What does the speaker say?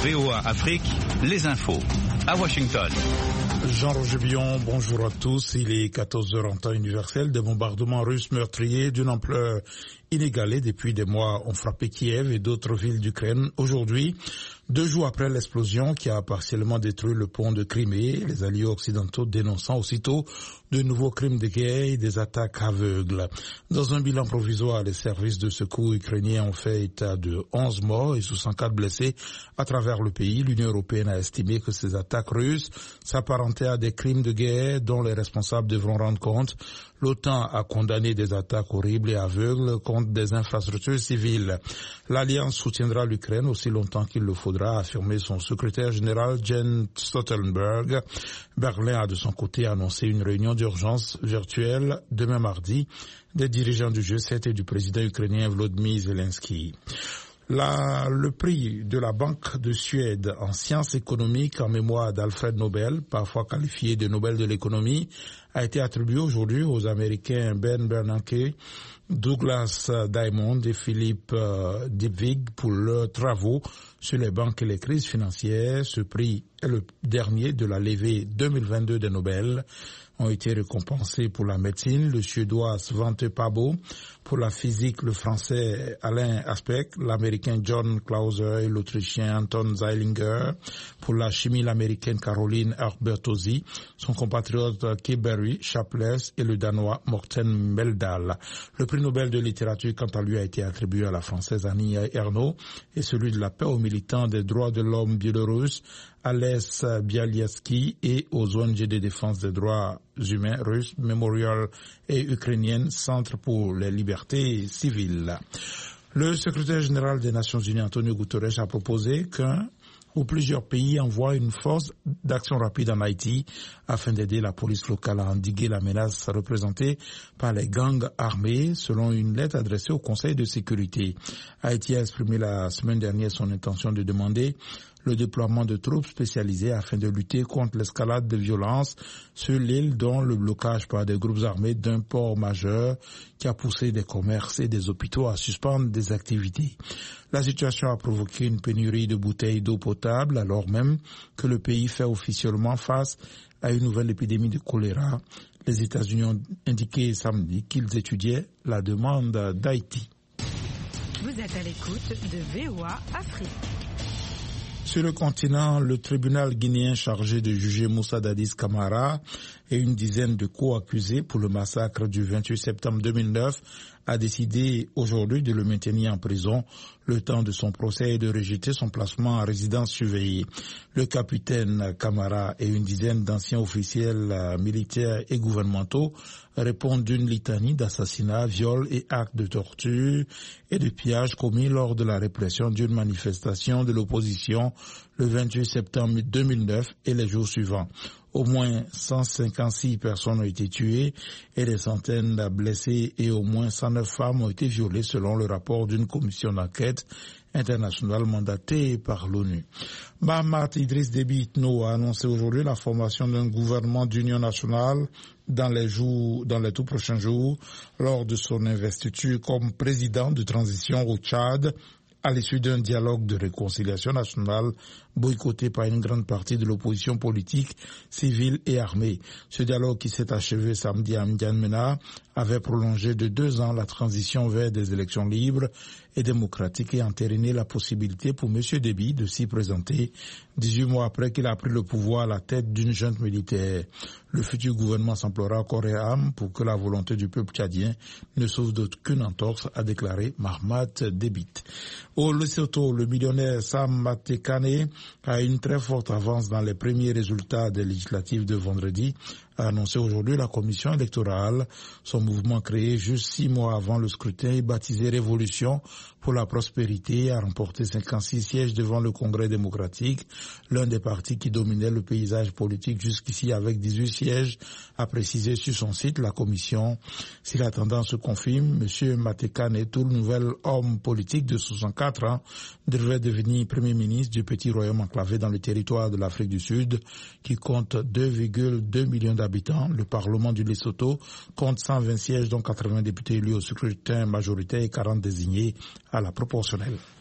VOA Afrique, les infos. À Washington. Jean-Roger Billon, bonjour à tous. Il est 14h en temps universel. Des bombardements russes meurtriers d'une ampleur inégalée depuis des mois ont frappé Kiev et d'autres villes d'Ukraine. Aujourd'hui, 2 jours après l'explosion qui a partiellement détruit le pont de Crimée, les alliés occidentaux dénonçant aussitôt de nouveaux crimes de guerre et des attaques aveugles. Dans un bilan provisoire, les services de secours ukrainiens ont fait état de 11 morts et 64 blessés à travers le pays. L'Union européenne a estimé que ces attaques russes s'apparentaient à des crimes de guerre dont les responsables devront rendre compte. L'OTAN a condamné des attaques horribles et aveugles contre des infrastructures civiles. L'Alliance soutiendra l'Ukraine aussi longtemps qu'il le faudra, a affirmé son secrétaire général Jens Stoltenberg. Berlin a de son côté annoncé une réunion d'urgence virtuelle demain mardi des dirigeants du G7 et du président ukrainien Volodymyr Zelensky. Le prix de la Banque de Suède en sciences économiques en mémoire d'Alfred Nobel, parfois qualifié de Nobel de l'économie, a été attribué aujourd'hui aux Américains Ben Bernanke, Douglas Diamond et Philippe Dybvig pour leurs travaux sur les banques et les crises financières. Ce prix est le dernier de la levée 2022 des Nobel. Ont été récompensés pour la médecine, le Suédois Svante Pääbo, pour la physique, le Français Alain Aspect, l'Américain John Clauser et l'Autrichien Anton Zeilinger, pour la chimie, l'Américaine Caroline Arbertozzi, son compatriote Keberry Chapless et le Danois Morten Meldal. Le prix Nobel de littérature, quant à lui, a été attribué à la Française Annie Ernaux et celui de la paix aux militants des droits de l'homme biélorusse Ales Bialyatsky et aux ONG de défense des droits humains russes, Memorial et ukrainienne, Centre pour les libertés civiles. Le secrétaire général des Nations Unies, Antonio Guterres, a proposé qu'un ou plusieurs pays envoient une force d'action rapide en Haïti afin d'aider la police locale à endiguer la menace représentée par les gangs armés, selon une lettre adressée au Conseil de sécurité. Haïti a exprimé la semaine dernière son intention de demander le déploiement de troupes spécialisées afin de lutter contre l'escalade de violence sur l'île, dont le blocage par des groupes armés d'un port majeur qui a poussé des commerces et des hôpitaux à suspendre des activités. La situation a provoqué une pénurie de bouteilles d'eau potable alors même que le pays fait officiellement face à une nouvelle épidémie de choléra. Les États-Unis ont indiqué samedi qu'ils étudiaient la demande d'Haïti. Vous êtes à l'écoute de VOA Afrique. Sur le continent, le tribunal guinéen chargé de juger Moussa Dadis Camara et une dizaine de co-accusés pour le massacre du 28 septembre 2009 a décidé aujourd'hui de le maintenir en prison le temps de son procès et de rejeter son placement en résidence surveillée. Le capitaine Camara et une dizaine d'anciens officiels militaires et gouvernementaux répondent d'une litanie d'assassinats, viols et actes de torture et de pillage commis lors de la répression d'une manifestation de l'opposition le 28 septembre 2009 et les jours suivants. Au moins 156 personnes ont été tuées et des centaines de blessés et au moins 109 femmes ont été violées selon le rapport d'une commission d'enquête internationale mandatée par l'ONU. Mahamat Idriss Déby Itno a annoncé aujourd'hui la formation d'un gouvernement d'union nationale dans les tout prochains jours lors de son investiture comme président de transition au Tchad à l'issue d'un dialogue de réconciliation nationale boycotté par une grande partie de l'opposition politique, civile et armée. Ce dialogue qui s'est achevé samedi à N'Djamena avait prolongé de 2 ans la transition vers des élections libres et démocratiques et entériné la possibilité pour M. Déby de s'y présenter 18 mois après qu'il a pris le pouvoir à la tête d'une junte militaire. Le futur gouvernement s'emploiera corps et âme pour que la volonté du peuple tchadien ne souffre d'aucune entorse, a déclaré Mahamat Déby. Au Lesotho, le millionnaire Sam Matekane a une très forte avance dans les premiers résultats des législatives de vendredi, a annoncé aujourd'hui la commission électorale. Son mouvement créé juste 6 mois avant le scrutin et baptisé Révolution pour la prospérité a remporté 56 sièges devant le Congrès démocratique, l'un des partis qui dominait le paysage politique jusqu'ici avec 18 sièges, a précisé sur son site la commission. Si la tendance se confirme, M. Matekane, tout le nouvel homme politique de 64 ans, devrait devenir Premier ministre du petit royaume enclavé dans le territoire de l'Afrique du Sud, qui compte 2,2 millions d'habitants. Le Parlement du Lesotho compte 120 sièges, dont 80 députés élus au scrutin majoritaire et 40 désignés à la proportionnelle.